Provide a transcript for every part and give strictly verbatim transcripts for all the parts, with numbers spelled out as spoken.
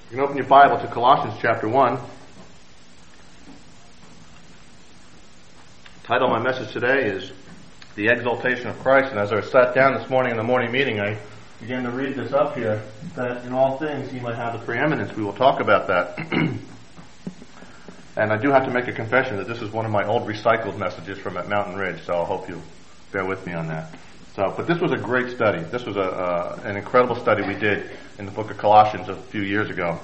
You can open your Bible to Colossians chapter one. The title of my message today is The Exaltation of Christ. And as I sat down this morning in the morning meeting, I began to read this up here, that in all things he might have the preeminence. We will talk about that. And I do have to make a confession that this is one of my old recycled messages from at Mountain Ridge, so I hope you bear with me on that. So, but this was a great study. This was a, uh, an incredible study we did in the book of Colossians a few years ago.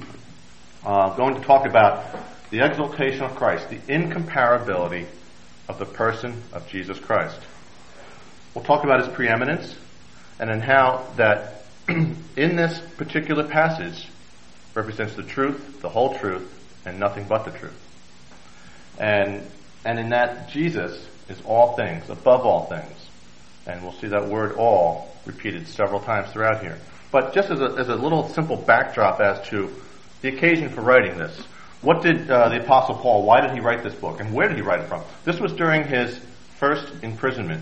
uh, going to talk about the exaltation of Christ, the incomparability of the person of Jesus Christ. We'll talk about his preeminence, and then how that in this particular passage represents the truth, the whole truth, and nothing but the truth. And and in that Jesus is all things, above all things. And we'll see that word all repeated several times throughout here. But just as a, as a little simple backdrop as to the occasion for writing this. What did uh, the Apostle Paul, why did he write this book? And where did he write it from? This was during his first imprisonment.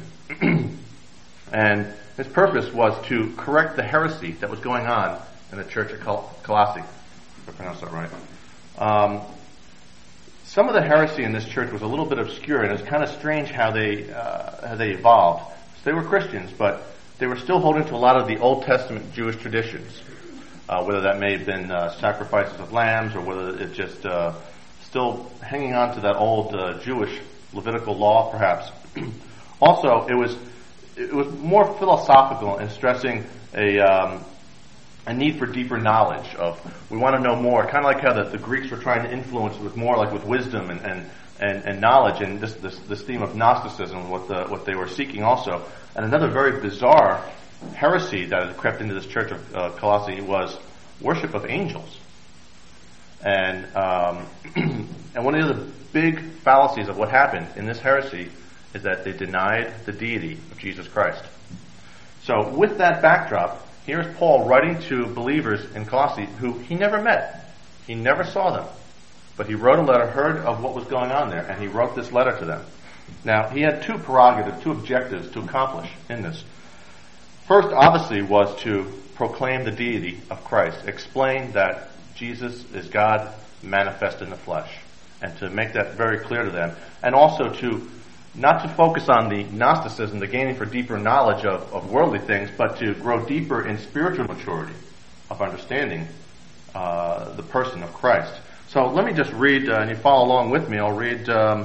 And his purpose was to correct the heresy that was going on in the church of Col- Colossae. If I pronounce that right. Um, some of the heresy in this church was a little bit obscure, and it's kind of strange how they uh, how they evolved. So they were Christians, but they were still holding to a lot of the Old Testament Jewish traditions, uh, whether that may have been uh, sacrifices of lambs, or whether it just uh, still hanging on to that old uh, Jewish Levitical law, perhaps. Also, it was it was more philosophical in stressing a um, a need for deeper knowledge of, we want to know more, kind of like how the, the Greeks were trying to influence with more, like with wisdom and, and, and, and knowledge, and this, this, this theme of Gnosticism, what the, what they were seeking also. And another very bizarre heresy that had crept into this church of uh, Colossae was worship of angels. And, um, and one of the big fallacies of what happened in this heresy is that they denied the deity of Jesus Christ. So with that backdrop, here's Paul writing to believers in Colossae who he never met. He never saw them. But he wrote a letter, heard of what was going on there, and he wrote this letter to them. Now, he had two prerogatives, two objectives to accomplish in this. First, obviously, was to proclaim the deity of Christ, explain that Jesus is God manifest in the flesh, and to make that very clear to them, and also to not to focus on the Gnosticism, the gaining for deeper knowledge of, of worldly things, but to grow deeper in spiritual maturity of understanding uh, the person of Christ. So let me just read, uh, and you follow along with me. I'll read, um,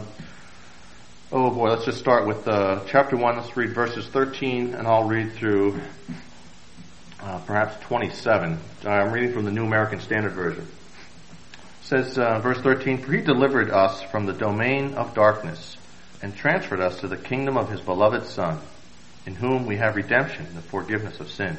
oh boy, let's just start with uh, chapter one. Let's read verses thirteen, and I'll read through uh, perhaps twenty-seven. I'm reading from the New American Standard Version. It says, uh, verse thirteen, "For he delivered us from the domain of darkness, and transferred us to the kingdom of his beloved Son, in whom we have redemption, the forgiveness of sins.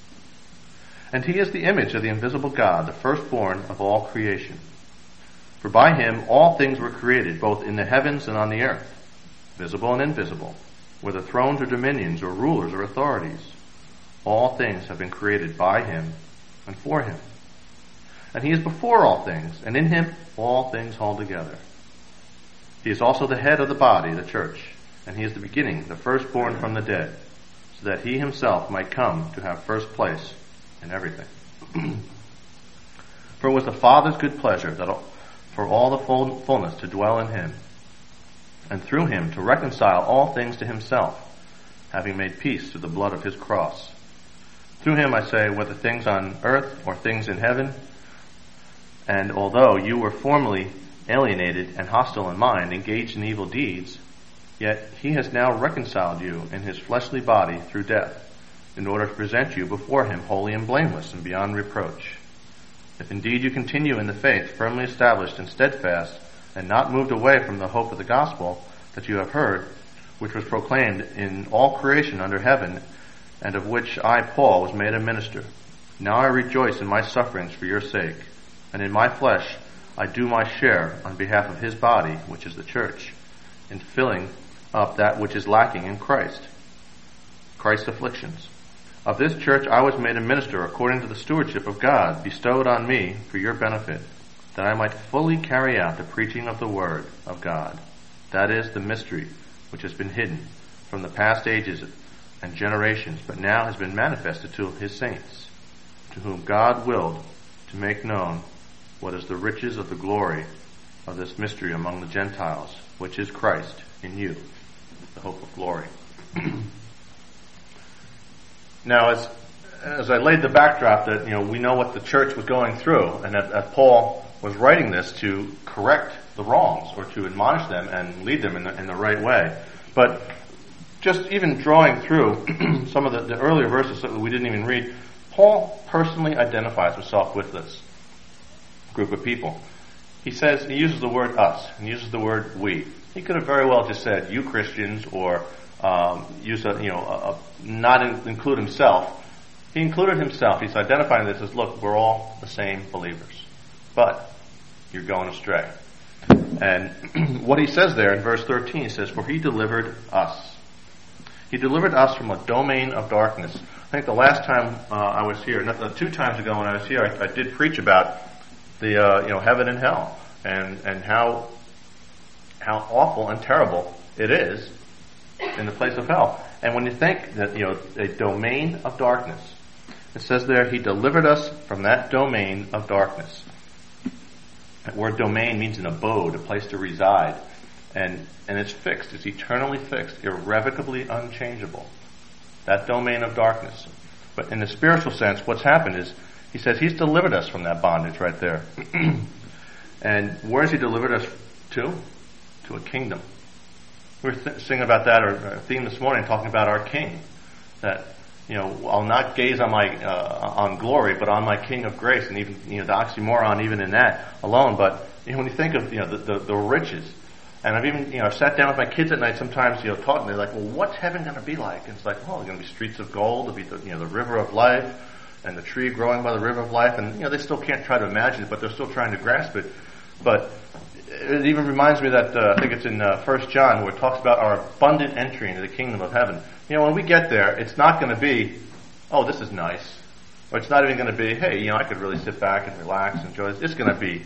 And he is the image of the invisible God, the firstborn of all creation. For by him all things were created, both in the heavens and on the earth, visible and invisible, whether thrones or dominions or rulers or authorities. All things have been created by him and for him. And he is before all things, and in him all things hold together. He is also the head of the body, the church, and he is the beginning, the firstborn from the dead, so that he himself might come to have first place in everything. For it was the Father's good pleasure that for all the full, fullness to dwell in him, and through him to reconcile all things to himself, having made peace through the blood of his cross. Through him, I say, whether things on earth or things in heaven, and although you were formerly alienated and hostile in mind, engaged in evil deeds, yet he has now reconciled you in his fleshly body through death, in order to present you before him holy and blameless and beyond reproach. If indeed you continue in the faith, firmly established and steadfast, and not moved away from the hope of the gospel that you have heard, which was proclaimed in all creation under heaven, and of which I, Paul, was made a minister. Now I rejoice in my sufferings for your sake, and in my flesh I do my share on behalf of his body, which is the church, in filling up that which is lacking in Christ, Christ's afflictions. Of this church I was made a minister according to the stewardship of God bestowed on me for your benefit, that I might fully carry out the preaching of the word of God. That is the mystery which has been hidden from the past ages and generations, but now has been manifested to his saints, to whom God willed to to make known what is the riches of the glory of this mystery among the Gentiles, which is Christ in you, the hope of glory. Now, as as I laid the backdrop that, you know, we know what the church was going through, and that, that Paul was writing this to correct the wrongs, or to admonish them and lead them in the, in the right way. But just even drawing through some of the, the earlier verses that we didn't even read, Paul personally identifies himself with this group of people. He says, he uses the word us, and he uses the word we. He could have very well just said, you Christians, or um, use a, you know, a, a, not in, include himself. He included himself. He's identifying this as, look, we're all the same believers, but you're going astray. And what he says there in verse thirteen, he says, for he delivered us. He delivered us from a domain of darkness. I think the last time uh, I was here, not, uh, two times ago when I was here, I, I did preach about the uh, you know heaven and hell, and and how how awful and terrible it is in the place of hell. And when you think that, you know a domain of darkness, it says there, he delivered us from that domain of darkness. That word domain means an abode, a place to reside. And and it's fixed, it's eternally fixed, irrevocably unchangeable. That domain of darkness. But in the spiritual sense, what's happened is, he says he's delivered us from that bondage right there. And where has he delivered us to? To a kingdom. We were th- singing about that, or our theme this morning, talking about our King. That, you know, I'll not gaze on my uh, on glory, but on my King of grace, and even, you know, the oxymoron even in that alone. But, you know, when you think of, you know, the, the, the riches, and I've even, you know, sat down with my kids at night sometimes, you know, talking, they're like, well, what's heaven going to be like? And it's like, well, there's going to be streets of gold, there'll be the, you know, the river of life, and the tree growing by the river of life, and, you know, they still can't try to imagine it, but they're still trying to grasp it. But it even reminds me that, uh, I think it's in uh, First John, where it talks about our abundant entry into the kingdom of heaven. You know, when we get there, it's not going to be, oh, this is nice. Or it's not even going to be, hey, you know, I could really sit back and relax and enjoy this. It's going to be,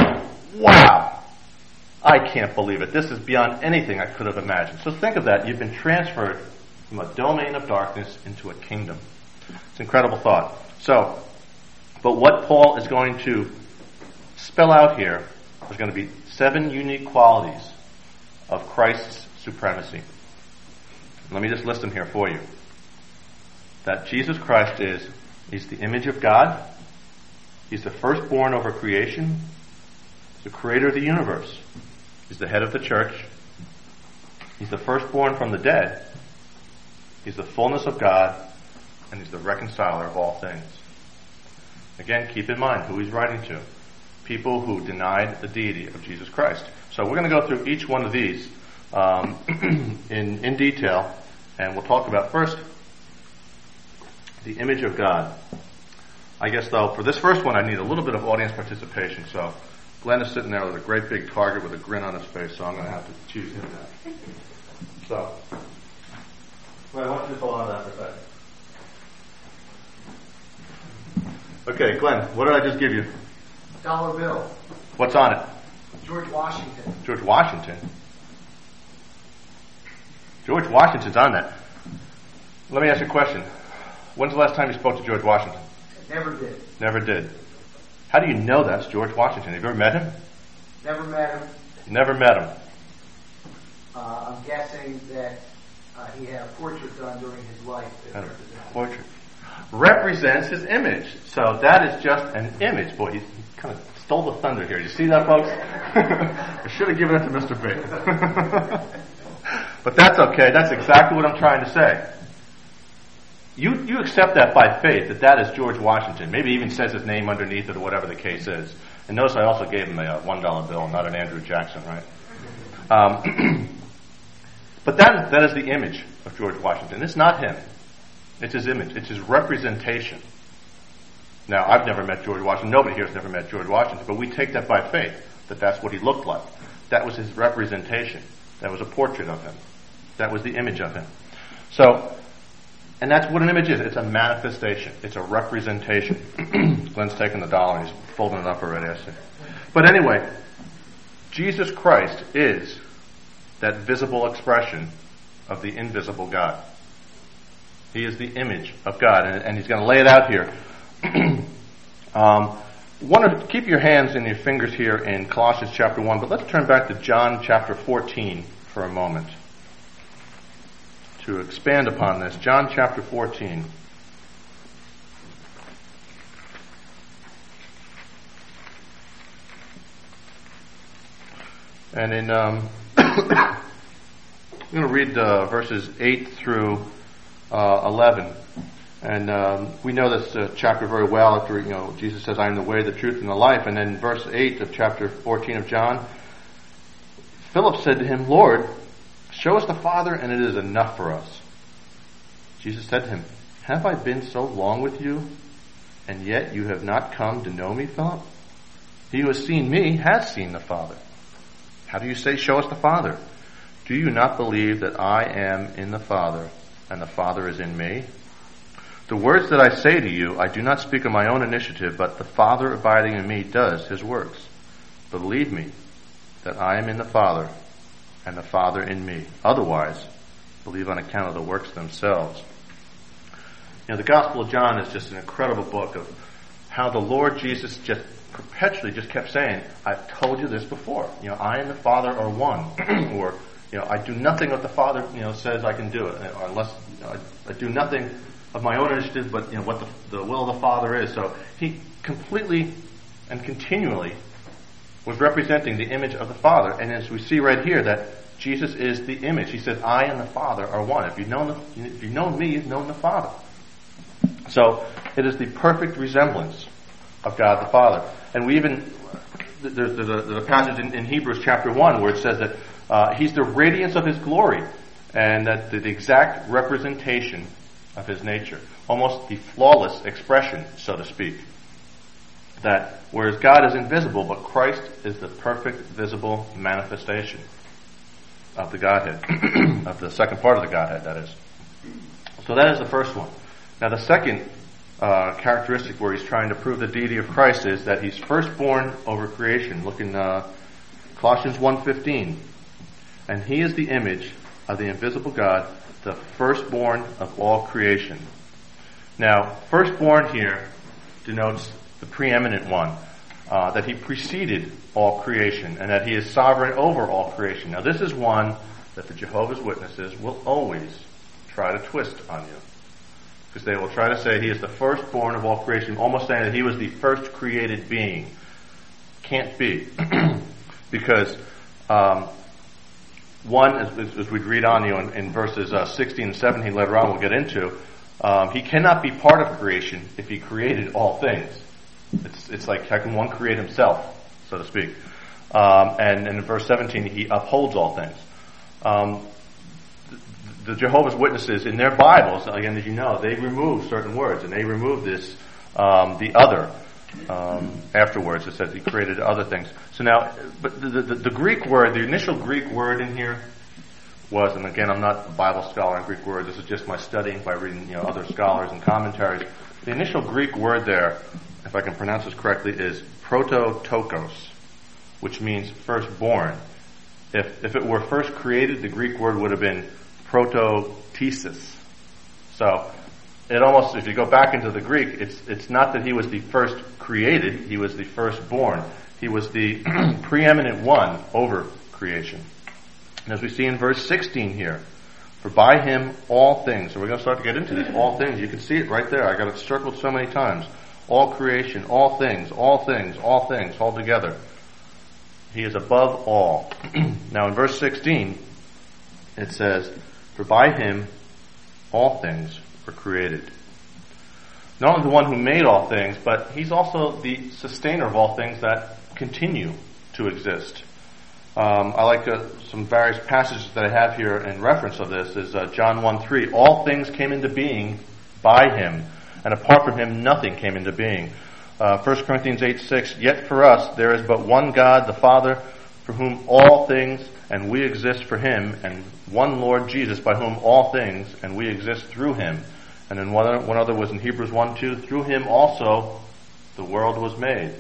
wow, I can't believe it. This is beyond anything I could have imagined. So think of that. You've been transferred from a domain of darkness into a kingdom. It's an incredible thought. So, but what Paul is going to spell out here is going to be seven unique qualities of Christ's supremacy. Let me just list them here for you. That Jesus Christ is, he's the image of God. He's the firstborn over creation. He's the creator of the universe. He's the head of the church. He's the firstborn from the dead. He's the fullness of God. And he's the reconciler of all things. Again, keep in mind who he's writing to. People who denied the deity of Jesus Christ. So we're going to go through each one of these um, in, in detail. And we'll talk about first the image of God. I guess, though, for this first one, I need a little bit of audience participation. So Glenn is sitting there with a great big target with a grin on his face, so I'm going to have to choose him now. So, Glenn, why don't you just hold on to that for a second? Okay, Glenn, what did I just give you? Dollar bill. What's on it? George Washington. George Washington. George Washington's on that. Let me ask you a question. When's the last time you spoke to George Washington? Never did. Never did. How do you know that's George Washington? Have you ever met him? Never met him. Never met him. Uh, I'm guessing that uh, he had a portrait done during his life. That a portrait. Represents his image. So that is just an image. Boy, he kind of stole the thunder here. You see that, folks? I should have given it to Mister B. But that's okay. That's exactly what I'm trying to say. You you accept that by faith, that that is George Washington. Maybe even says his name underneath it or whatever the case is. And notice I also gave him a one dollar bill, not an Andrew Jackson, right? Um, but that, that is the image of George Washington. It's not him. It's his image. It's his representation. Now, I've never met George Washington. Nobody here has never met George Washington. But we take that by faith, that that's what he looked like. That was his representation. That was a portrait of him. That was the image of him. So, and that's what an image is. It's a manifestation. It's a representation. Glenn's taking the dollar and he's folding it up already, I see. But anyway, Jesus Christ is that visible expression of the invisible God. He is the image of God, and, and he's going to lay it out here. um, want to keep your hands and your fingers here in Colossians chapter one, but let's turn back to John chapter fourteen for a moment to expand upon this. John chapter fourteen. And in, um, I'm going to read uh, verses eight through uh, eleven. And um, we know this uh, chapter very well. After, you know, Jesus says, "I am the way, the truth, and the life." And then verse eight of chapter fourteen of John, Philip said to him, "Lord, show us the Father, and it is enough for us." Jesus said to him, "Have I been so long with you, and yet you have not come to know me, Philip? He who has seen me has seen the Father. How do you say, 'Show us the Father'? Do you not believe that I am in the Father, and the Father is in me? The words that I say to you, I do not speak of my own initiative, but the Father abiding in me does his works. Believe me that I am in the Father, and the Father in me. Otherwise, believe on account of the works themselves." You know, the Gospel of John is just an incredible book of how the Lord Jesus just perpetually just kept saying, "I've told you this before. You know, I and the Father are one." Or, you know, "I do nothing what the Father, you know, says I can do it, or unless you know, I, I do nothing of my own initiative, but you know what the, the will of the Father is." So he completely and continually was representing the image of the Father. And as we see right here, that Jesus is the image. He said, "I and the Father are one." If you've known the, if you've known me, you've known the Father. So it is the perfect resemblance of God the Father. And we even, there's, there's, a, there's a passage in, in Hebrews chapter one where it says that uh, he's the radiance of his glory, and that the, the exact representation of his nature, almost the flawless expression, so to speak. That whereas God is invisible, but Christ is the perfect visible manifestation of the Godhead, of the second part of the Godhead, that is. So that is the first one. Now the second uh, characteristic where he's trying to prove the deity of Christ is that he's firstborn over creation. Look in uh, Colossians one fifteen. "And he is the image of the invisible God, the firstborn of all creation." Now, firstborn here denotes the preeminent one, uh, that he preceded all creation, and that he is sovereign over all creation. Now, this is one that the Jehovah's Witnesses will always try to twist on you, because they will try to say he is the firstborn of all creation, almost saying that he was the first created being. Can't be. Because um, one, as, as we'd read on you in, in verses uh, sixteen and seventeen later on, we'll get into, um, he cannot be part of creation if he created all things. It's, it's like, how can one create himself, so to speak? Um, and, and in verse seventeen, he upholds all things. Um, the Jehovah's Witnesses, in their Bibles, again, as you know, they remove certain words, and they remove this, um, the other, um, afterwards. It says he created other things. So now, but the, the, the Greek word, the initial Greek word in here was, and again, I'm not a Bible scholar on Greek words, this is just my studying by reading, you know, other scholars and commentaries. The initial Greek word there, if I can pronounce this correctly, is prototokos, which means firstborn. If, if it were first created, the Greek word would have been protothesis. So it almost, if you go back into the Greek, it's it's not that he was the first created, he was the firstborn. He was the preeminent one over creation. And as we see in verse sixteen here, "For by him all things," so we're going to start to get into these all things. You can see it right there. I got it circled so many times. All creation, all things, all things, all things, all together. He is above all. Now in verse sixteen, it says, "For by him all things were created." Not only the one who made all things, but he's also the sustainer of all things that continue to exist. Um, I like uh, some various passages that I have here in reference of this is uh, John one three. "All things came into being by him, and apart from him nothing came into being." Uh, First Corinthians eight six. "Yet for us there is but one God, the Father, for whom all things, and we exist for him, and one Lord Jesus, by whom all things, and we exist through him." And then one other, one other was in Hebrews one two. "Through him also the world was made."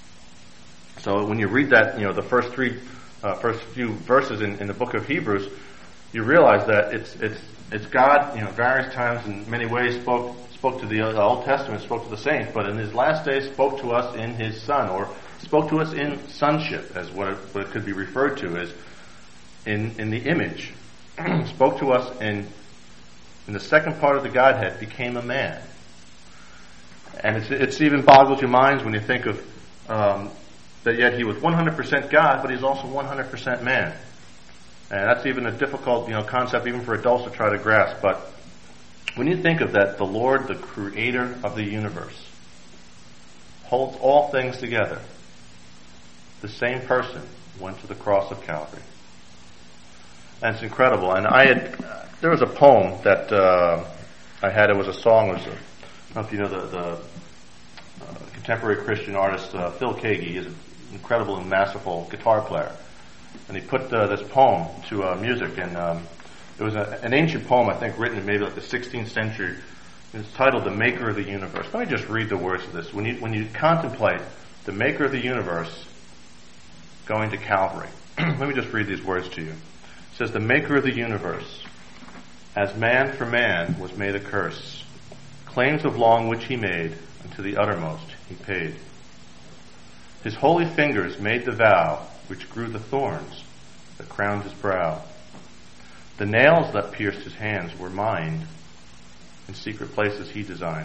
So when you read that, you know, the first three, uh, first few verses in, in the book of Hebrews, you realize that it's it's it's God, you know, various times in many ways spoke spoke to the Old Testament, spoke to the saints, but in his last days spoke to us in his Son, or spoke to us in sonship, as what it, what it could be referred to as in, in the image. Spoke to us in, in the second part of the Godhead, became a man. And it's, it's even boggles your minds when you think of um, that yet he was one hundred percent God, but he's also one hundred percent man. And that's even a difficult, you know, concept even for adults to try to grasp. But when you think of that, the Lord, the creator of the universe, holds all things together. The same person went to the cross of Calvary. And it's incredible. And I had, uh, there was a poem that uh, I had. It was a song. It was a, I don't know if you know the, the uh, contemporary Christian artist uh, Phil Keaggy. He's an incredible and masterful guitar player. And he put uh, this poem to uh, music. And um, it was a, an ancient poem, I think, written in maybe like the sixteenth century. It's titled "The Maker of the Universe." Let me just read the words of this. When you when you contemplate the Maker of the universe going to Calvary, let me just read these words to you. It says, "The Maker of the universe, as man for man was made a curse, claims of long which he made, unto the uttermost he paid. His holy fingers made the vow, which grew the thorns that crowned his brow. The nails that pierced his hands were mined, in secret places he designed.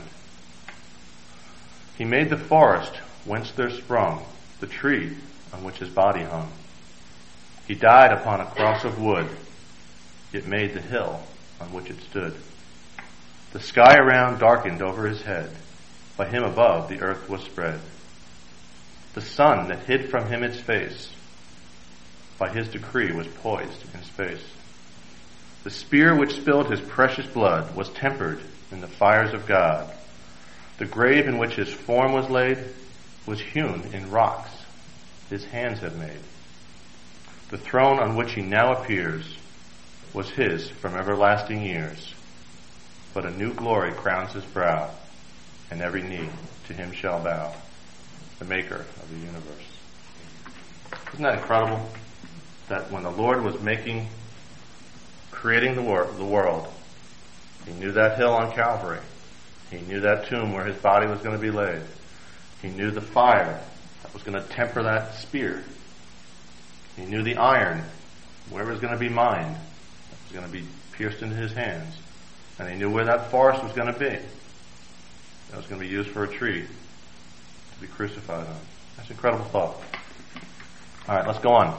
He made the forest whence there sprung the tree on which his body hung. He died upon a cross of wood, yet made the hill on which it stood. The sky around darkened over his head, by him above the earth was spread. The sun that hid from him its face, by his decree was poised in space. The spear which spilled his precious blood was tempered in the fires of God. The grave in which his form was laid was hewn in rocks his hands had made. The throne on which he now appears was his from everlasting years. But a new glory crowns his brow, and every knee to him shall bow. The Maker of the universe." Isn't that incredible? That when the Lord was making, creating the, wor- the world, he knew that hill on Calvary. He knew that tomb where his body was going to be laid. He knew the fire that was going to temper that spear. He knew the iron, where it was going to be mined, that was going to be pierced into his hands. And he knew where that forest was going to be. That was going to be used for a tree to be crucified on. That's an incredible thought. All right, let's go on.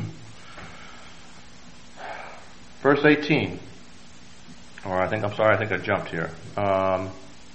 Verse eighteen. Or I think, I'm sorry, I think I jumped here. Um,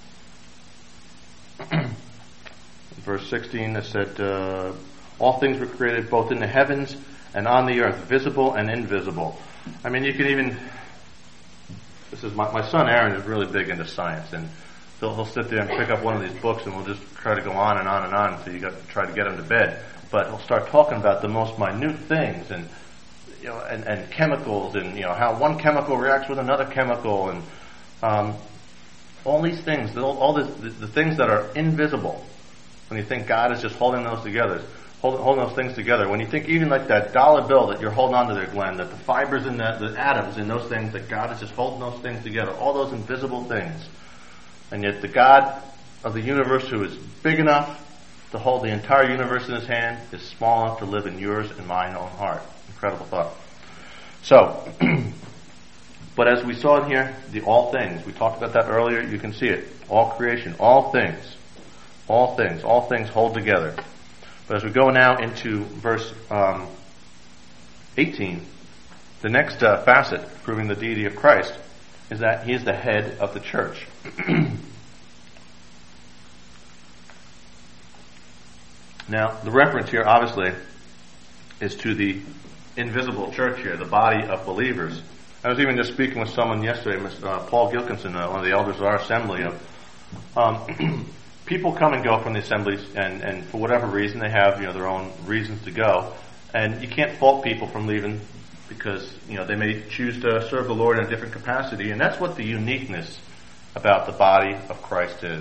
verse sixteen, it said, uh, all things were created both in the heavens and on the earth, visible and invisible. I mean, you can even, this is my, my son Aaron is really big into science, and he'll, he'll sit there and pick up one of these books and we'll just try to go on and on and on until you got to try to get him to bed. But he'll start talking about the most minute things and, you know, and, and chemicals and, you know, how one chemical reacts with another chemical and, um, all these things, all, all this, the, the things that are invisible. When you think God is just holding those together, holding, holding those things together. When you think even like that dollar bill that you're holding onto there, Glenn, that the fibers and the, the atoms in those things, that God is just holding those things together, all those invisible things. And yet the God of the universe, who is big enough to hold the entire universe in his hand, is small enough to live in yours and mine own heart. Incredible thought. So, but as we saw in here, the all things, we talked about that earlier, you can see it. All creation, all things, all things, all things hold together. But as we go now into verse um, eighteen, the next uh, facet proving the deity of Christ is that he is the head of the church. Now, the reference here, obviously, is to the invisible church here, the body of believers. I was even just speaking with someone yesterday, Mister Uh, Paul Gilkinson, uh, one of the elders of our assembly. Of um, people come and go from the assemblies, and, and for whatever reason, they have, you know, their own reasons to go. And you can't fault people from leaving because, you know, they may choose to serve the Lord in a different capacity. And that's what the uniqueness about the body of Christ is.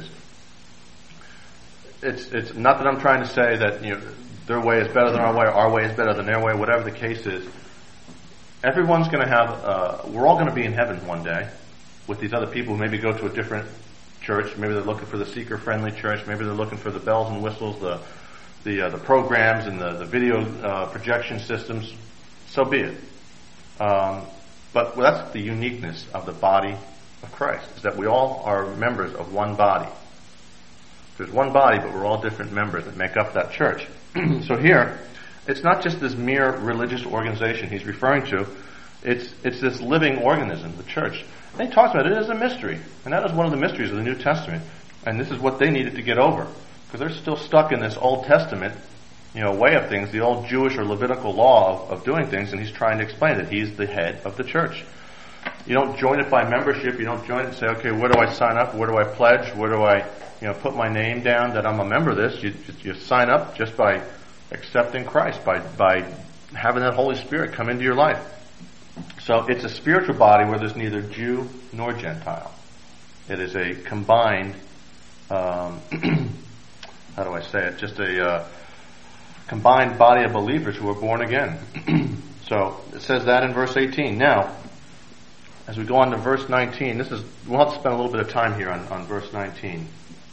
It's it's not that I'm trying to say that, you know, their way is better than our way, or our way is better than their way, whatever the case is. Everyone's going to have, uh, we're all going to be in heaven one day with these other people who maybe go to a different church. Maybe they're looking for the seeker-friendly church. Maybe they're looking for the bells and whistles, the the uh, the programs and the, the video uh, projection systems. So be it. Um, but well, that's the uniqueness of the body of Christ, is that we all are members of one body. There's one body, but we're all different members that make up that church. So here, it's not just this mere religious organization he's referring to. It's it's this living organism, the church. And he talks about it as a mystery. And that is one of the mysteries of the New Testament. And this is what they needed to get over. Because they're still stuck in this Old Testament, you know, way of things, the old Jewish or Levitical law of, of doing things, and he's trying to explain that he's the head of the church. You don't join it by membership. You don't join it and say, okay, where do I sign up? Where do I pledge? Where do I, you know, put my name down that I'm a member of this? You, you sign up just by accepting Christ, by, by having that Holy Spirit come into your life. So it's a spiritual body where there's neither Jew nor Gentile. It is a combined, um, how do I say it? Just a uh, combined body of believers who are born again. So it says that in verse eighteen. Now, as we go on to verse nineteen, this is, we'll have to spend a little bit of time here on, on verse nineteen.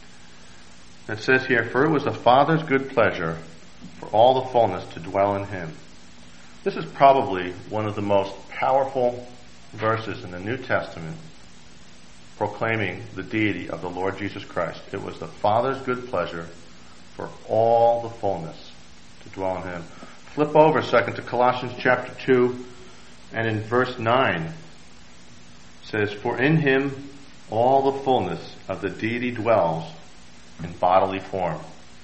It says here, for it was the Father's good pleasure for all the fullness to dwell in him. This is probably one of the most powerful verses in the New Testament proclaiming the deity of the Lord Jesus Christ. It was the Father's good pleasure for all the fullness to dwell in him. Flip over a second to Colossians chapter two, and in verse nine it says, for in him all the fullness of the deity dwells in bodily form.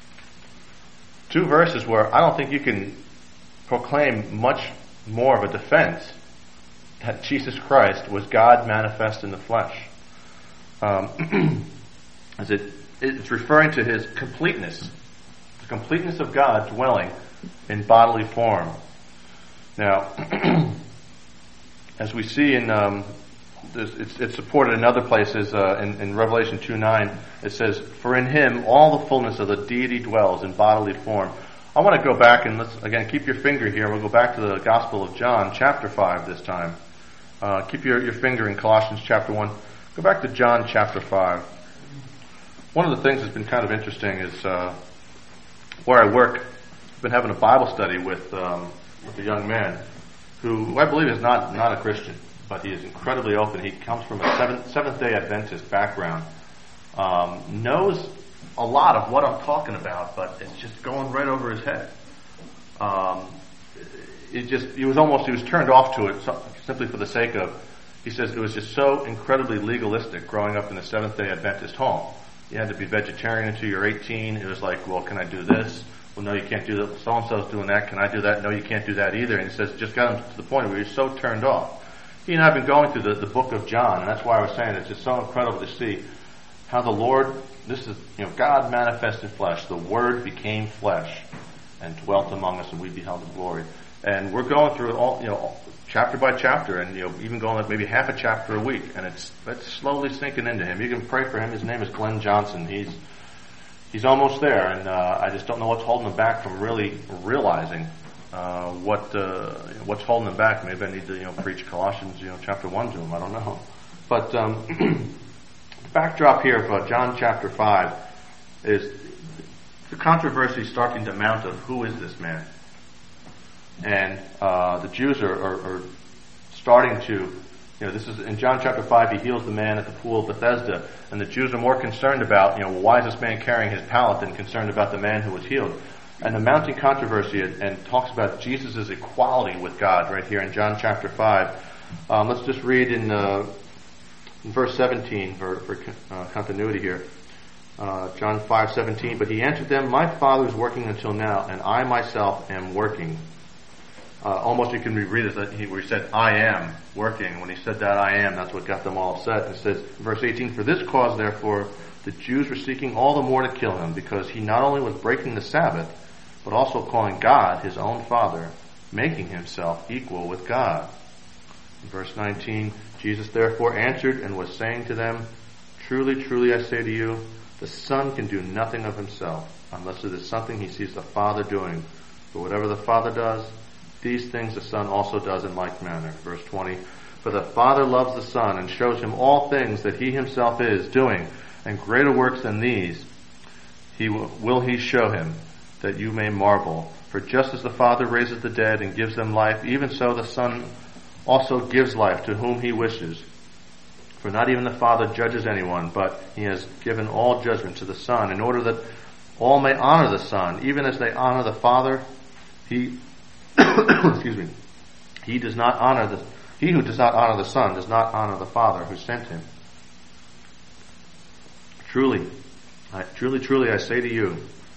Two verses where I don't think you can proclaim much more of a defense that Jesus Christ was God manifest in the flesh. Um, as it, it's referring to his completeness, the completeness of God dwelling in bodily form. Now, as we see in, um, it's, it's supported in other places, uh, in, in Revelation two nine, it says, for in him all the fullness of the deity dwells in bodily form. I want to go back and let's, again, keep your finger here. We'll go back to the Gospel of John, chapter five this time. Uh, keep your, your finger in Colossians chapter one. Go back to John chapter five. One of the things that's been kind of interesting is, uh, where I work, I've been having a Bible study with, um, with a young man who I believe is not, not a Christian, but he is incredibly open. He comes from a seventh, Seventh-day Adventist background, um, knows a lot of what I'm talking about, but it's just going right over his head. Um, it just, he was almost, he was turned off to it so, simply for the sake of, he says it was just so incredibly legalistic growing up in a Seventh-day Adventist home. You had to be vegetarian until you're eighteen. It was like, well, can I do this? Well, no, you can't do that. So-and-so's doing that. Can I do that? No, you can't do that either. And he says it just got him to the point where he was so turned off. He and I have been going through the, the book of John, and that's why I was saying it's just so incredible to see how the Lord, this is, you know, God manifested flesh. The Word became flesh and dwelt among us, and we beheld His glory. And we're going through it all, you know, chapter by chapter, and you know, even going like maybe half a chapter a week, and it's it's slowly sinking into him. You can pray for him. His name is Glenn Johnson. He's he's almost there, and uh, I just don't know what's holding him back from really realizing uh, what uh, what's holding him back. Maybe I need to you know preach Colossians you know chapter one to him. I don't know, but um, the backdrop here of uh, John chapter five is the controversy starting to mount of who is this man. And uh, the Jews are, are, are starting to, you know, this is in John chapter five, he heals the man at the pool of Bethesda, and the Jews are more concerned about, you know, why is this man carrying his pallet than concerned about the man who was healed. And the mounting controversy and, and talks about Jesus' equality with God right here in John chapter five. Um, let's just read in, uh, in verse seventeen for, for uh, continuity here. Uh, John five seventeen, but he answered them, my Father is working until now, and I myself am working. Uh, almost you can reread it that he, where he said, I am working. When he said that I am, that's what got them all upset. It says, verse eighteen, for this cause, therefore, the Jews were seeking all the more to kill him, because he not only was breaking the Sabbath, but also calling God his own Father, making himself equal with God. In verse nineteen, Jesus therefore answered and was saying to them, truly, truly, I say to you, the Son can do nothing of himself, unless it is something he sees the Father doing. For whatever the Father does, these things the Son also does in like manner. Verse twenty, for the Father loves the Son and shows him all things that he himself is doing. and greater works than these he will, will he show him, that you may marvel. For just as the Father raises the dead and gives them life, even so the Son also gives life to whom he wishes. For not even the Father judges anyone, but he has given all judgment to the Son, in order that all may honor the Son, even as they honor the Father. He, excuse me, he does not honor the, he who does not honor the Son does not honor the Father who sent him. Truly, I, truly, truly, I say to you,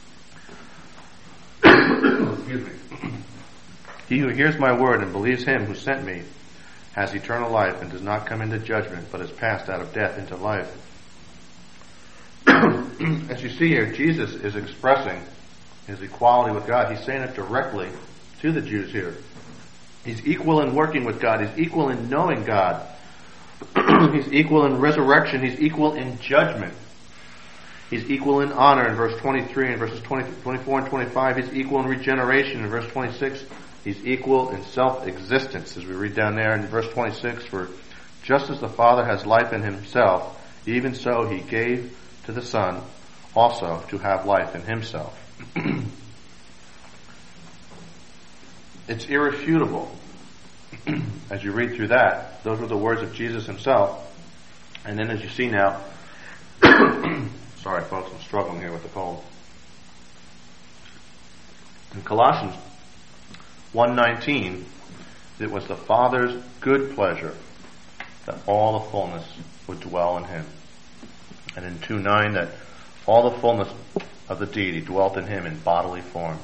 excuse me, he who hears my word and believes him who sent me has eternal life and does not come into judgment, but is passed out of death into life. As you see here, Jesus is expressing his equality with God. He's saying it directly to the Jews here. He's equal in working with God. He's equal in knowing God. He's equal in resurrection. He's equal in judgment. He's equal in honor in verse twenty-three and verses twenty, twenty-four and twenty-five. He's equal in regeneration in verse twenty-six. He's equal in self-existence, as we read down there in verse twenty-six. For just as the Father has life in himself, even so he gave to the Son also to have life in himself. It's irrefutable. As you read through that, those were the words of Jesus himself. And then as you see now, sorry folks, I'm struggling here with the cold. In Colossians one nineteen, it was the Father's good pleasure that all the fullness would dwell in him. And in two nine, that all the fullness of the deity dwelt in him in bodily form.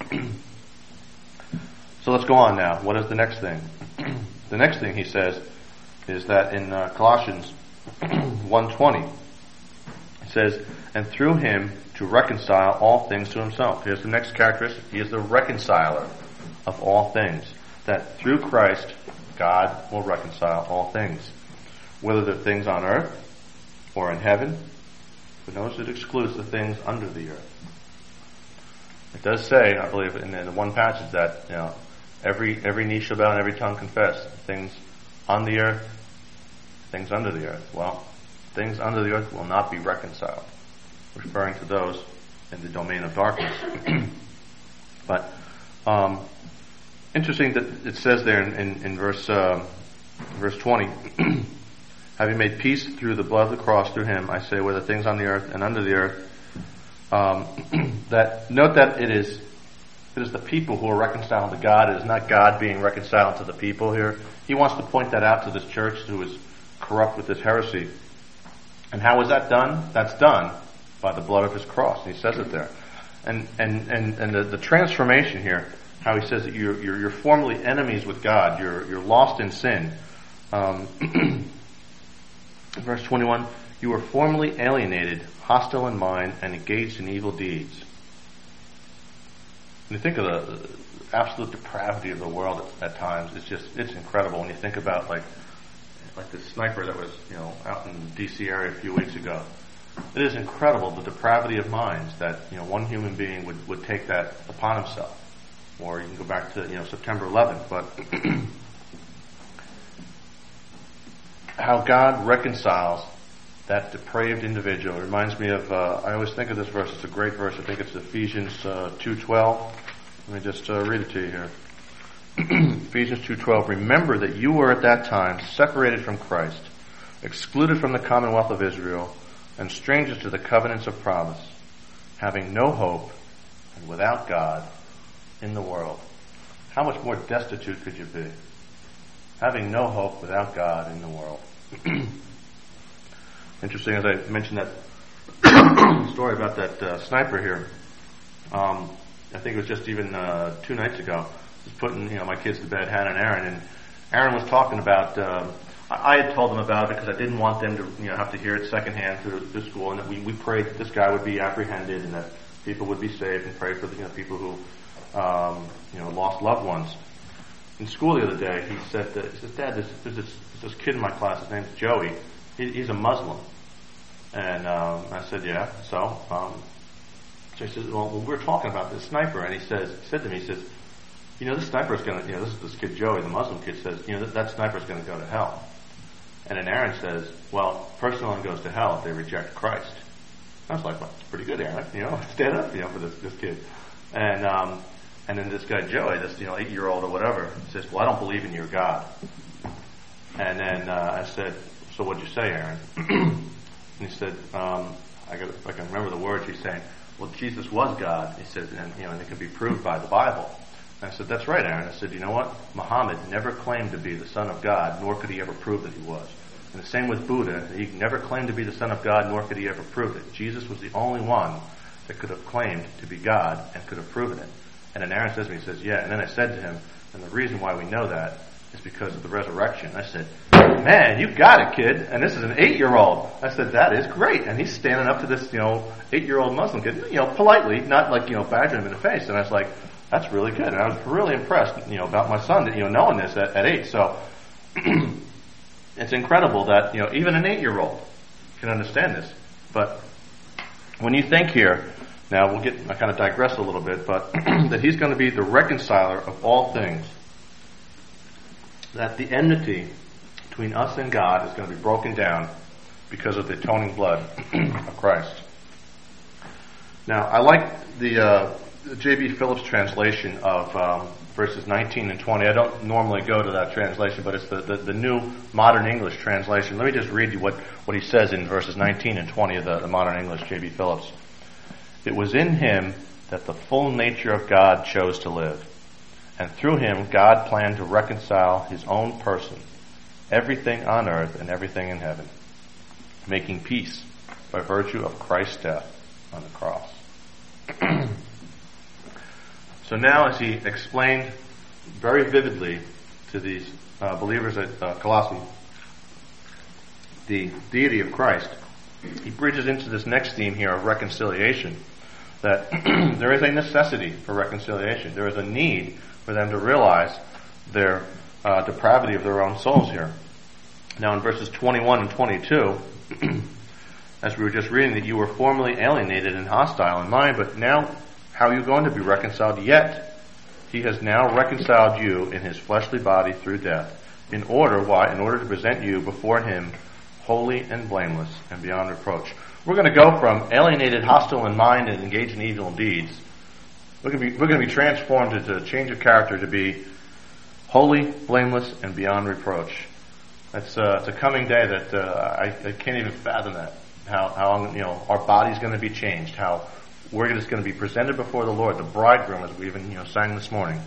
So let's go on now. What is the next thing? The next thing he says is that in uh, Colossians one twenty, it says, and through him to reconcile all things to himself. Here's the next characteristic. He is the reconciler of all things. That through Christ, God will reconcile all things. Whether they're things on earth or in heaven, but notice it excludes the things under the earth. It does say, I believe, in the one passage that, you know, every every knee shall bow and every tongue confess. Things on the earth, things under the earth. Well, things under the earth will not be reconciled, referring to those in the domain of darkness. But um, interesting that it says there in, in, in verse uh, verse twenty, having made peace through the blood of the cross, through him, I say, whether things on the earth and under the earth. Um, that note that it is it is the people who are reconciled to God. It is not God being reconciled to the people here. He wants to point that out to this church who is corrupt with this heresy. And how is that done? That's done by the blood of his cross. He says it there. And and and, and the, the transformation here, how he says that you're, you're you're formerly enemies with God. You're you're lost in sin. Um, verse twenty-one, you were formerly alienated, hostile in mind, and engaged in evil deeds. When you think of the absolute depravity of the world at, at times, it's just, it's incredible when you think about like, like this sniper that was, you know, out in the D C area a few weeks ago. It is incredible, the depravity of minds that, you know, one human being would, would take that upon himself. Or you can go back to, you know, September eleventh, but how God reconciles that depraved individual. It reminds me of, uh, I always think of this verse, it's a great verse, I think it's Ephesians uh, two twelve. Let me just uh, read it to you here. Ephesians two twelve, remember that you were at that time separated from Christ, excluded from the commonwealth of Israel, and strangers to the covenants of promise, having no hope and without God in the world. How much more destitute could you be? Having no hope without God in the world. Interesting, as I mentioned that story about that uh, sniper here. Um, I think it was just even uh, two nights ago. I was putting, you know, my kids to bed, Hannah and Aaron, and Aaron was talking about. Uh, I, I had told them about it because I didn't want them to, you know, have to hear it secondhand through the school, and that we, we prayed that this guy would be apprehended and that people would be saved, and pray for the, you know, people who, um, you know, lost loved ones. In school the other day, he said, that, he says, Dad, there's, there's, this, there's this kid in my class. His name's Joey. He, he's a Muslim. And um, I said, yeah, so? Um, so he says, well, well, we're talking about this sniper. And he says, he said to me, he says, you know, this sniper's going to, you know, this is this kid Joey, the Muslim kid, says, you know, that, that sniper's going to go to hell. And then Aaron says, well, first one goes to hell if they reject Christ. I was like, well, that's pretty good, Aaron. You know, stand up, you know, for this, this kid. And, um, and then this guy, Joey, this, you know, eight-year-old or whatever, says, well, I don't believe in your God. And then, uh, I said, so what'd you say, Aaron? And he said, um, I got, I can remember the words he's saying. Well, Jesus was God. He said, and, you know, and it can be proved by the Bible. And I said, that's right, Aaron. I said, you know what? Muhammad never claimed to be the son of God, nor could he ever prove that he was. And the same with Buddha. He never claimed to be the son of God, nor could he ever prove it. Jesus was the only one that could have claimed to be God and could have proven it. And then Aaron says to me, he says, yeah. And then I said to him, and the reason why we know that is because of the resurrection. I said, man, you got it, kid. And this is an eight-year-old. I said, that is great. And he's standing up to this, you know, eight-year-old Muslim kid, you know, politely, not like, you know, badgering him in the face. And I was like, that's really good. And I was really impressed, you know, about my son, you know, knowing this at, at eight. So it's incredible that, you know, even an eight-year-old can understand this. But when you think here, now we'll get, I kind of digress a little bit, but that he's going to be the reconciler of all things, that the enmity between us and God is going to be broken down because of the atoning blood of Christ. Now, I like the uh, J B Phillips translation of um, verses nineteen and twenty. I don't normally go to that translation, but it's the, the, the new modern English translation. Let me just read you what, what he says in verses nineteen and twenty of the, the modern English, J B Phillips. It was in him that the full nature of God chose to live, and through him God planned to reconcile his own person, everything on earth and everything in heaven, making peace by virtue of Christ's death on the cross. So now, as he explained very vividly to these uh, believers at uh, Colossae the deity of Christ, he bridges into this next theme here of reconciliation, that there is a necessity for reconciliation. There is a need for them to realize their uh, depravity of their own souls here. Now in verses twenty-one and twenty-two, as we were just reading, that you were formerly alienated and hostile in mind, but now how are you going to be reconciled? Yet he has now reconciled you in his fleshly body through death, in order, why? In order to present you before him holy and blameless and beyond reproach. We're going to go from alienated, hostile in mind, and engaged in evil deeds. We're going to be, we're going to be transformed into a change of character to be holy, blameless, and beyond reproach. It's, uh, it's a coming day that uh, I, I can't even fathom that. How, how you know our body's going to be changed. How we're just going to be presented before the Lord, the bridegroom, as we even you know sang this morning.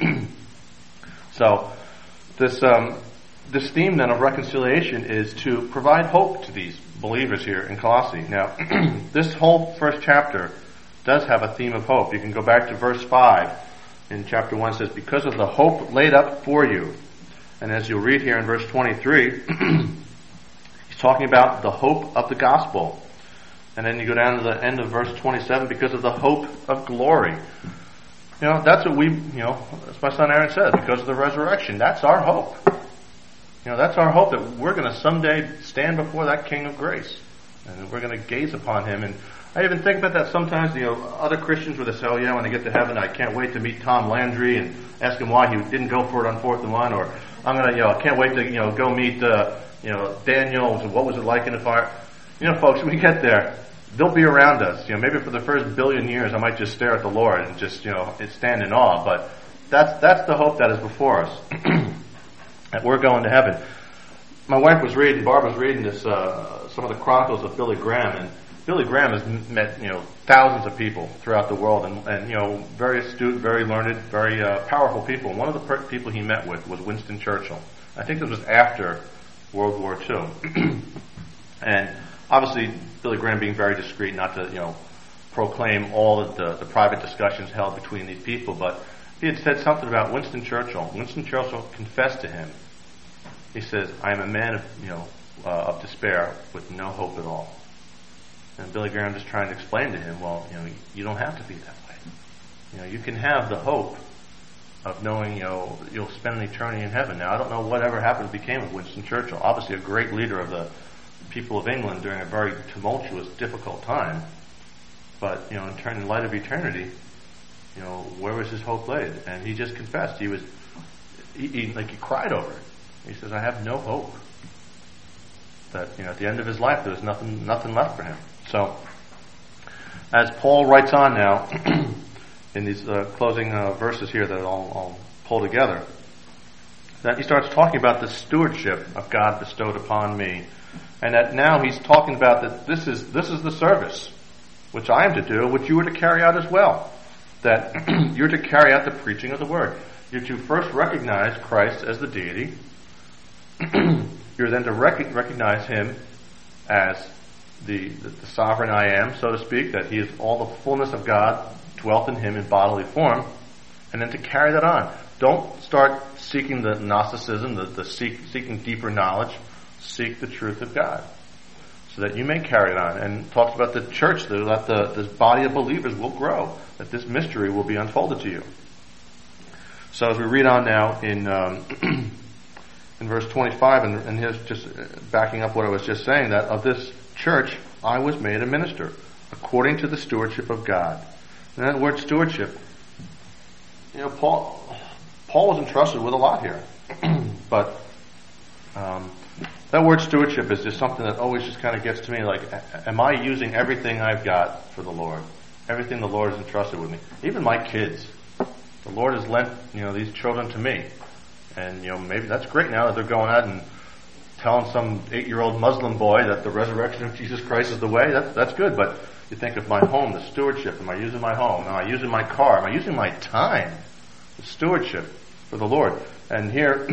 So this um, this theme then of reconciliation is to provide hope to these believers here in Colossae. Now, this whole first chapter does have a theme of hope. You can go back to verse five in chapter one. It says, because of the hope laid up for you. And as you'll read here in verse twenty-three, he's talking about the hope of the gospel. And then you go down to the end of verse twenty-seven, because of the hope of glory. You know, that's what we, you know, as my son Aaron said, because of the resurrection. That's our hope. You know, that's our hope, that we're going to someday stand before that King of grace. And we're going to gaze upon him. And I even think about that sometimes, you know, other Christians would say, oh yeah, when I get to heaven, I can't wait to meet Tom Landry and ask him why he didn't go for it on fourth and one. Or I'm going to, you know, I can't wait to, you know, go meet, uh, you know, Daniel. What was it like in the fire? You know, folks, when we get there, they'll be around us. You know, maybe for the first billion years, I might just stare at the Lord and just, you know, stand in awe. But that's that's the hope that is before us, that we're going to heaven. My wife was reading, Barb was reading this, uh, some of the chronicles of Billy Graham, and Billy Graham has met, you know, thousands of people throughout the world, and, and you know, very astute, very learned, very uh, powerful people. And one of the per- people he met with was Winston Churchill. I think this was after World War Two, and obviously, Billy Graham being very discreet, not to, you know, proclaim all of the, the private discussions held between these people, but he had said something about Winston Churchill. Winston Churchill confessed to him. He says, I am a man of, you know, uh, of despair with no hope at all. And Billy Graham just trying to explain to him, well, you know, you don't have to be that way. You know, you can have the hope of knowing, you know, you'll spend an eternity in heaven. Now, I don't know whatever happened became of Winston Churchill. Obviously a great leader of the people of England during a very tumultuous, difficult time. But, you know, in, turn, in light of eternity, you know, where was his hope laid? And he just confessed. He was, he, he like he cried over it. He says, I have no hope. That, you know, at the end of his life, there was nothing, nothing left for him. So, as Paul writes on now, in these uh, closing uh, verses here that I'll, I'll pull together, that he starts talking about the stewardship of God bestowed upon me, and that now he's talking about that this is this is the service which I am to do, which you are to carry out as well. That you're to carry out the preaching of the word. You're to first recognize Christ as the deity. You're then to rec- recognize him as the, the, the sovereign I am, so to speak, that he is all the fullness of God dwelt in him in bodily form, and then to carry that on. Don't start seeking the Gnosticism, the, the seek, seeking deeper knowledge. Seek the truth of God, so that you may carry it on. And talks about the church, that the, this body of believers will grow, that this mystery will be unfolded to you. So as we read on now in um, in verse twenty-five, and, and here's just backing up what I was just saying, that of this church I was made a minister, according to the stewardship of God. And that word stewardship, you know, Paul Paul was entrusted with a lot here. But um, that word stewardship is just something that always just kind of gets to me, like, am I using everything I've got for the Lord? Everything the Lord has entrusted with me. Even my kids. The Lord has lent, you know, these children to me. And, you know, maybe that's great now that they're going out and telling some eight-year-old Muslim boy that the resurrection of Jesus Christ is the way. That's, that's good. But you think of my home, the stewardship. Am I using my home? Am I using my car? Am I using my time? The stewardship for the Lord. And here,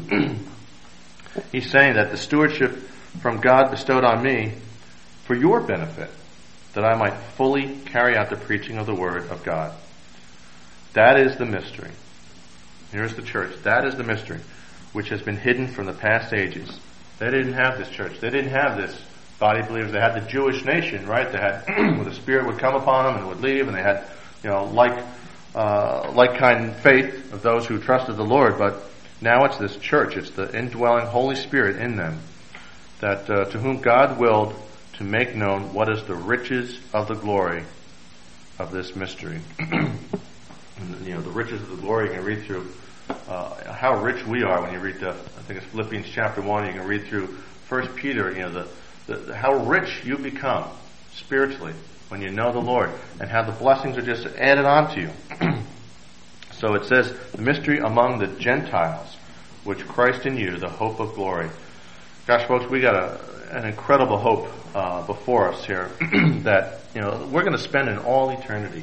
he's saying that the stewardship from God bestowed on me for your benefit, that I might fully carry out the preaching of the word of God. That is the mystery. Here's the church. That is the mystery which has been hidden from the past ages. They didn't have this church. They didn't have this body of believers. They had the Jewish nation, right? They had where the Spirit would come upon them and would leave, and they had, you know, like uh, like kind faith of those who trusted the Lord. But now it's this church. It's the indwelling Holy Spirit in them, that uh, to whom God willed to make known what is the riches of the glory of this mystery. And, you know, the riches of the glory, you can read through uh, how rich we are when you read the, I think it's Philippians chapter one, you can read through First Peter, you know, the, the, the how rich you become spiritually when you know the Lord, and how the blessings are just added on to you. So it says, the mystery among the Gentiles, which Christ in you, the hope of glory. Gosh, folks, we got a, an incredible hope uh, before us here that, you know, we're going to spend in all eternity.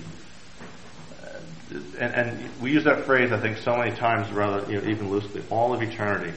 And, and we use that phrase, I think, so many times, rather, you know, even loosely, all of eternity.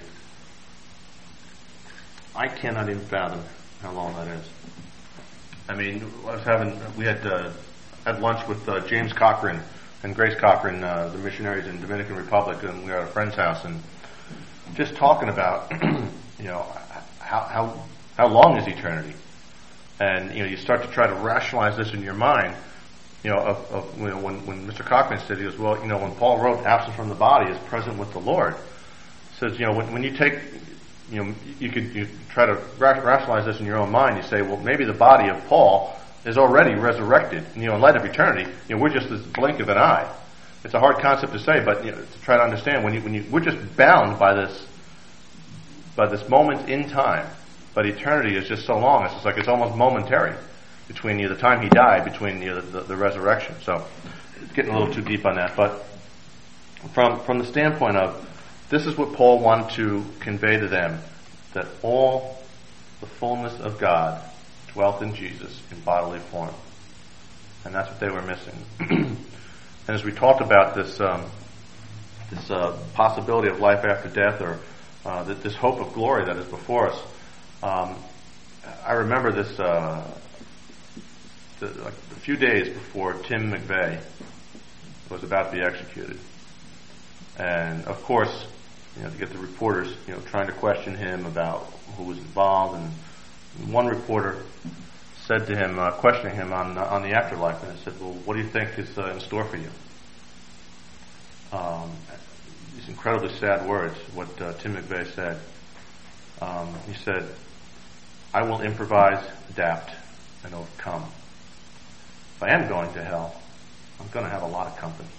I cannot even fathom how long that is. I mean, I was having, we had uh, had lunch with uh, James Cochran and Grace Cochran, uh, the missionaries in Dominican Republic, and we were at a friend's house, and just talking about, you know, how how how long is eternity? And, you know, you start to try to rationalize this in your mind. You know, of, of you know, when, when Mister Cochran said, he goes, well, you know, when Paul wrote absent from the body is present with the Lord, says, you know, when, when you take, you know, you could you try to rationalize this in your own mind. You say, well, maybe the body of Paul is already resurrected. And, you know, in light of eternity, you know, we're just this blink of an eye. It's a hard concept to say, but, you know, to try to understand when you when you we're just bound by this by this moment in time. But eternity is just so long. It's just like it's almost momentary between, you know, the time he died, between, you know, the, the, the resurrection. So it's getting a little too deep on that. But from from the standpoint of, this is what Paul wanted to convey to them, that all the fullness of God dwelt in Jesus in bodily form. And that's what they were missing. And as we talked about this um, this uh, possibility of life after death, or uh, this hope of glory that is before us, um, I remember this uh, the, like a few days before Tim McVeigh was about to be executed. And of course, you know, to get the reporters, you know, trying to question him about who was involved, and one reporter said to him, uh, questioning him on uh, on the afterlife, and he said, "Well, what do you think is uh, in store for you?" Um, these incredibly sad words. What uh, Tim McVeigh said. Um, he said, "I will improvise, adapt, and overcome. If I am going to hell, I'm going to have a lot of company."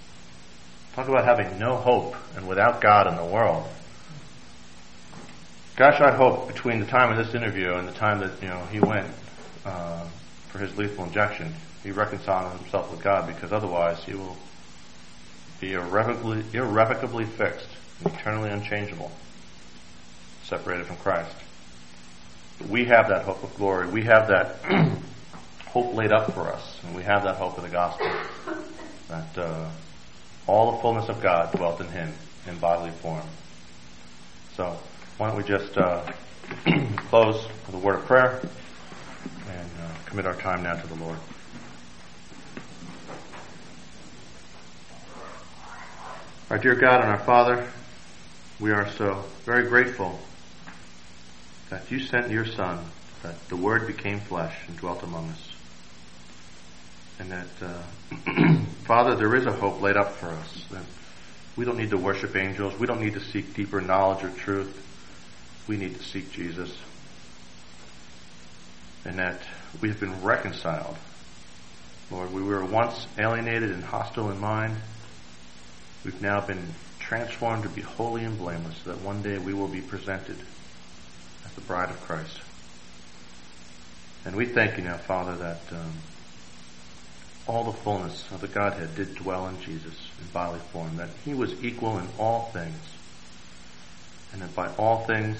Talk about having no hope and without God in the world. gosh, I hope between the time of this interview and the time that, you know, he went uh, for his lethal injection, he reconciled himself with God, because otherwise he will be irrevocably, irrevocably fixed, eternally unchangeable, separated from Christ. But we have that hope of glory. We have that hope laid up for us, and we have that hope of the gospel, that uh, all the fullness of God dwelt in him in bodily form. So why don't we just uh, close with a word of prayer and uh, commit our time now to the Lord. Our dear God and our Father, we are so very grateful that you sent your Son, that the Word became flesh and dwelt among us. And that, uh, Father, there is a hope laid up for us, that we don't need to worship angels. We don't need to seek deeper knowledge or truth. We need to seek Jesus. And that we have been reconciled. Lord, we were once alienated and hostile in mind. We've now been transformed to be holy and blameless, so that one day we will be presented as the bride of Christ. And we thank you now, Father, that um, all the fullness of the Godhead did dwell in Jesus in bodily form, that he was equal in all things, and that by all things,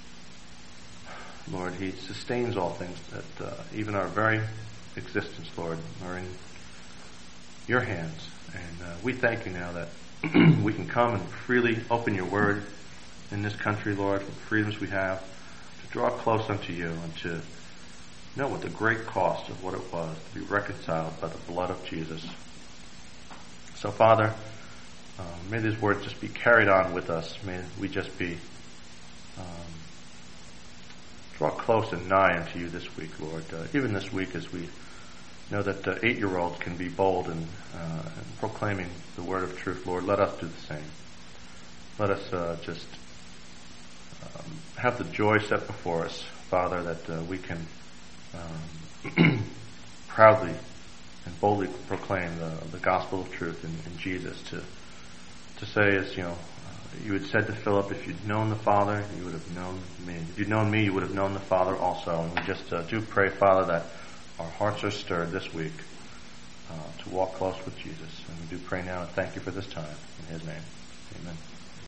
Lord, he sustains all things, that uh, even our very existence, Lord, are in your hands. And uh, we thank you now that we can come and freely open your word in this country, Lord, with the freedoms we have, to draw close unto you and to know what the great cost of what it was to be reconciled by the blood of Jesus. So, Father, uh, may these words just be carried on with us. May we just be um, draw close and nigh unto you this week, Lord. Uh, even this week, as we know that uh, eight-year-olds can be bold in, uh, in proclaiming the word of truth, Lord, let us do the same. Let us uh, just um, have the joy set before us, Father, that uh, we can um, proudly and boldly proclaim the, the gospel of truth in, in Jesus. To to say, as you know, uh, you had said to Philip, if you'd known the Father, you would have known me. If you'd known me, you would have known the Father also. And we just uh, do pray, Father, that our hearts are stirred this week uh, to walk close with Jesus. And we do pray now and thank you for this time. In his name, amen.